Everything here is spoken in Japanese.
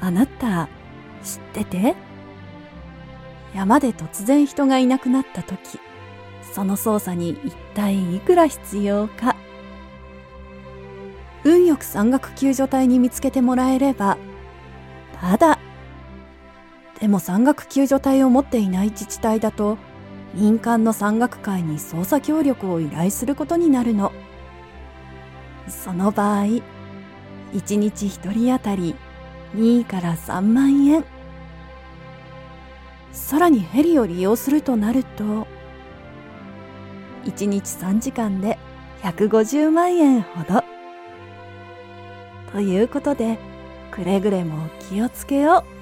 あなた、知ってて？山で突然人がいなくなったとき、その操作に一体いくら必要か。運よく山岳救助隊に見つけてもらえれば、ただ。でも山岳救助隊を持っていない自治体だと、民間の山岳会に捜査協力を依頼することになるの。その場合、1日1人当たり2から3万円。さらにヘリを利用するとなると、1日3時間で150万円ほど。ということで、くれぐれも気をつけよう。